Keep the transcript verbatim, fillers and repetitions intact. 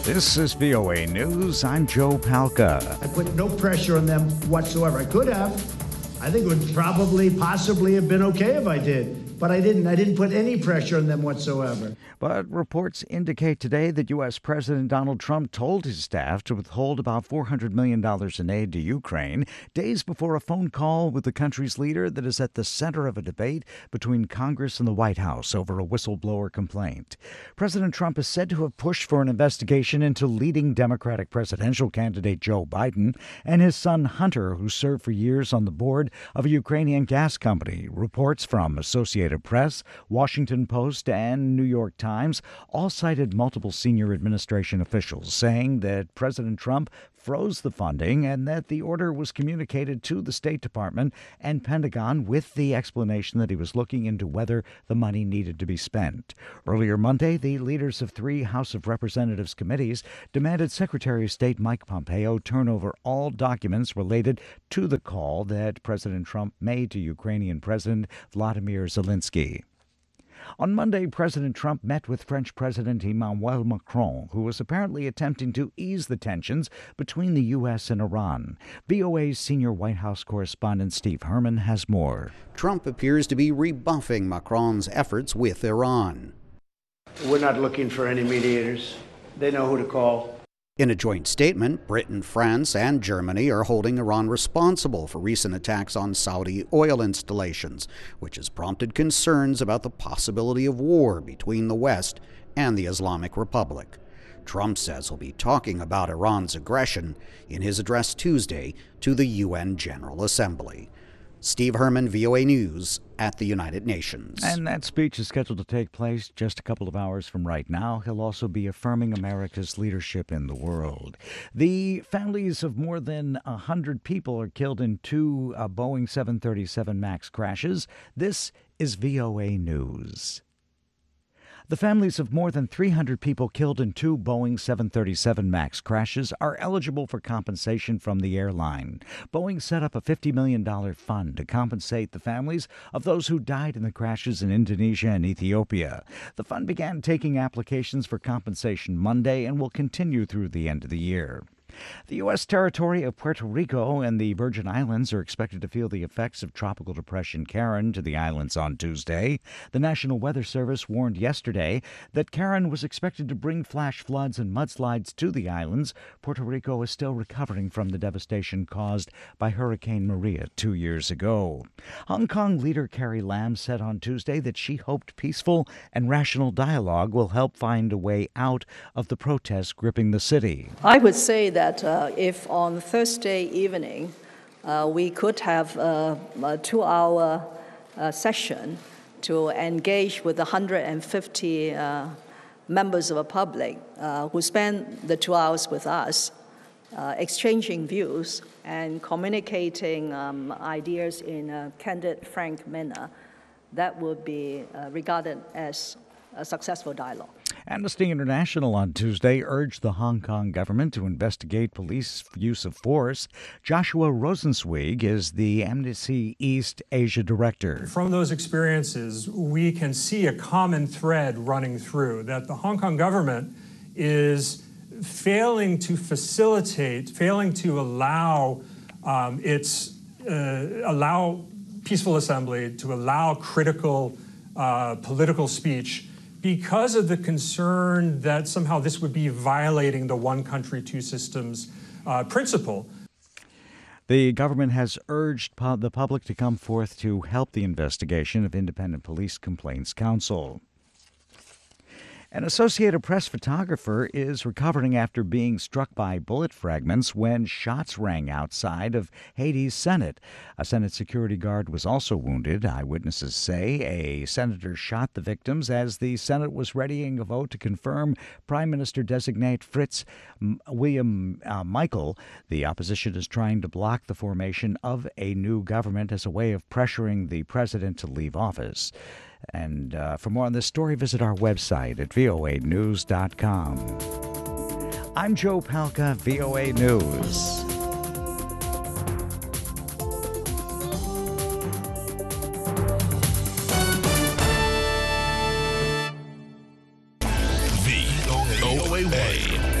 This is V O A News. I'm Joe Palca. I put no pressure on them whatsoever. I could have. I think it would probably, possibly have been okay if I did. But I didn't. I didn't put any pressure on them whatsoever. But reports indicate today that U S. President Donald Trump told his staff to withhold about four hundred million dollars in aid to Ukraine days before a phone call with the country's leader that is at the center of a debate between Congress and the White House over a whistleblower complaint. President Trump is said to have pushed for an investigation into leading Democratic presidential candidate Joe Biden and his son Hunter, who served for years on the board of a Ukrainian gas company. Reports from Associated Press, Washington Post, and New York Times Times all cited multiple senior administration officials saying that President Trump froze the funding and that the order was communicated to the State Department and Pentagon with the explanation that he was looking into whether the money needed to be spent. Earlier Monday, the leaders of three House of Representatives committees demanded Secretary of State Mike Pompeo turn over all documents related to the call that President Trump made to Ukrainian President Vladimir Zelensky. On Monday, President Trump met with French President Emmanuel Macron, who was apparently attempting to ease the tensions between the U S and Iran. V O A's senior White House correspondent Steve Herman has more. Trump appears to be rebuffing Macron's efforts with Iran. We're not looking for any mediators. They know who to call. In a joint statement, Britain, France, and Germany are holding Iran responsible for recent attacks on Saudi oil installations, which has prompted concerns about the possibility of war between the West and the Islamic Republic. Trump says he'll be talking about Iran's aggression in his address Tuesday to the U N General Assembly. Steve Herman, V O A News at the United Nations. And that speech is scheduled to take place just a couple of hours from right now. He'll also be affirming America's leadership in the world. The families of more than one hundred people are killed in two uh, Boeing seven thirty-seven MAX crashes. This is V O A News. The families of more than three hundred people killed in two Boeing seven thirty-seven MAX crashes are eligible for compensation from the airline. Boeing set up a fifty million dollars fund to compensate the families of those who died in the crashes in Indonesia and Ethiopia. The fund began taking applications for compensation Monday and will continue through the end of the year. The U S territory of Puerto Rico and the Virgin Islands are expected to feel the effects of Tropical Depression Karen to the islands on Tuesday. The National Weather Service warned yesterday that Karen was expected to bring flash floods and mudslides to the islands. Puerto Rico is still recovering from the devastation caused by Hurricane Maria two years ago. Hong Kong leader Carrie Lam said on Tuesday that she hoped peaceful and rational dialogue will help find a way out of the protests gripping the city. I would say that that uh, if on Thursday evening uh, we could have uh, a two-hour uh, session to engage with one hundred fifty uh, members of the public uh, who spend the two hours with us, uh, exchanging views and communicating um, ideas in a candid, frank manner, that would be uh, regarded as a successful dialogue. Amnesty International on Tuesday urged the Hong Kong government to investigate police use of force. Joshua Rosenzweig is the Amnesty East Asia director. From those experiences, we can see a common thread running through, that the Hong Kong government is failing to facilitate, failing to allow um, its, uh, allow peaceful assembly, to allow critical uh, political speech, because of the concern that somehow this would be violating the one country, two systems uh, principle. The government has urged pu- the public to come forth to help the investigation of Independent Police Complaints Council. An Associated Press photographer is recovering after being struck by bullet fragments when shots rang outside of Haiti's Senate. A Senate security guard was also wounded. Eyewitnesses say a senator shot the victims as the Senate was readying a vote to confirm Prime Minister-designate Fritz William uh, Michael. The opposition is trying to block the formation of a new government as a way of pressuring the president to leave office. And uh, for more on this story, visit our website at V O A news dot com. I'm Joe Palca, V O A News. V O A